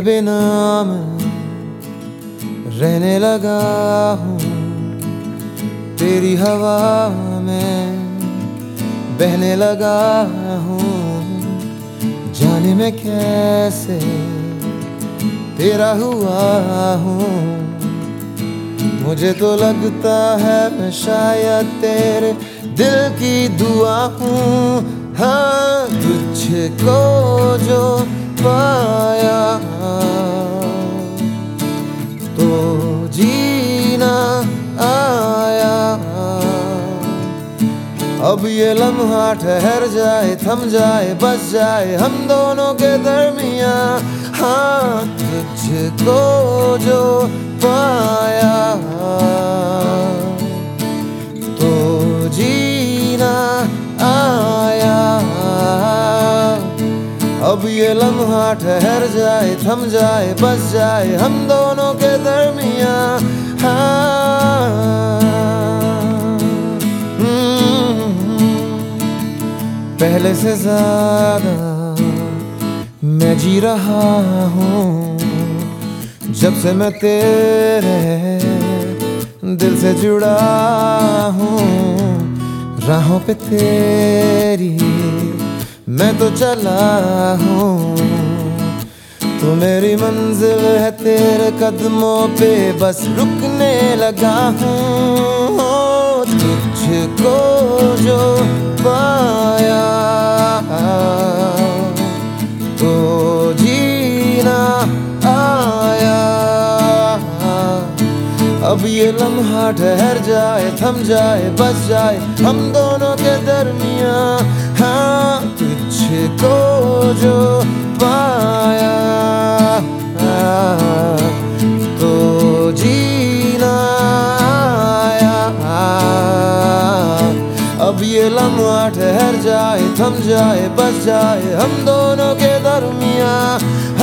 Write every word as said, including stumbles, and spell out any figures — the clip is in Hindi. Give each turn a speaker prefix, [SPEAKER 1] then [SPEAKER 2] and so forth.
[SPEAKER 1] बिना मैं रहने लगा हूँ, तेरी हवा में बहने लगा हूँ। जाने मैं कैसे तेरा हुआ हूँ, मुझे तो लगता है मैं शायद तेरे दिल की दुआ हूँ। हाँ, तुझको जो पाया तो जीना आया। अब ये लम्हा ठहर जाए, थम जाए, बस जाए हम दोनों के दरमियाँ। हाँ, तुझको जो पाया तो जीना आया। अब ये लम्हा ठहर जाए, थम जाए, बस जाए हम दोनों के दरमियाँ। हाँ, पहले से ज्यादा मैं जी रहा हूँ, जब से मैं तेरे दिल से जुड़ा हूँ। राहों पे तेरी मैं तो चला हूँ, तू मेरी मंजिल है, तेरे कदमों पे बस रुकने लगा हूँ। तुझको जो पाया तो जीना आया। अब ये लम्हा ठहर जाए, थम जाए, बस जाए हम दोनों के दरमियाँ। हाँ, तुझको जो पाया तो जीना आया। अब ये लम्हा ठहर जाए, थम जाए, बस जाए हम दोनों के दरमियाँ।